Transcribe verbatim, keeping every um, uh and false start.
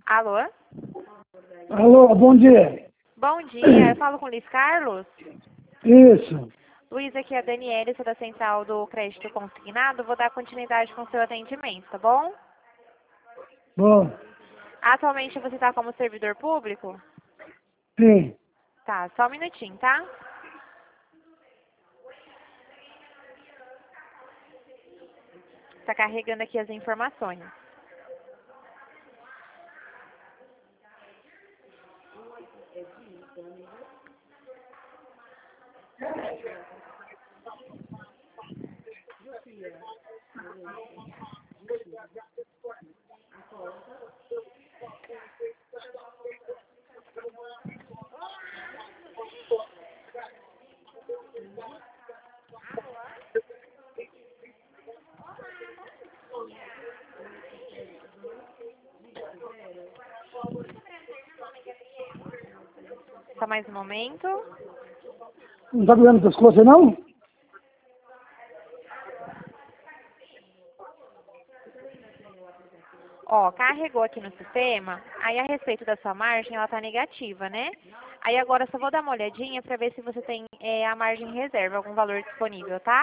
Alô? Alô, bom dia. Bom dia, eu falo com o Luiz Carlos. Isso. Luiz, aqui é a Daniela, sou da Central do Crédito Consignado. Vou dar continuidade com o seu atendimento, tá bom? Bom, Atualmente você está como servidor público? sim. Tá, só um minutinho, tá? Tá carregando aqui as informações. Só mais um momento. Não tá doendo as coisas, não? Ó, carregou aqui no sistema, aí a respeito da sua margem, ela tá negativa, né? Aí agora eu só vou dar uma olhadinha para ver se você tem é, a margem em reserva, algum valor disponível, tá?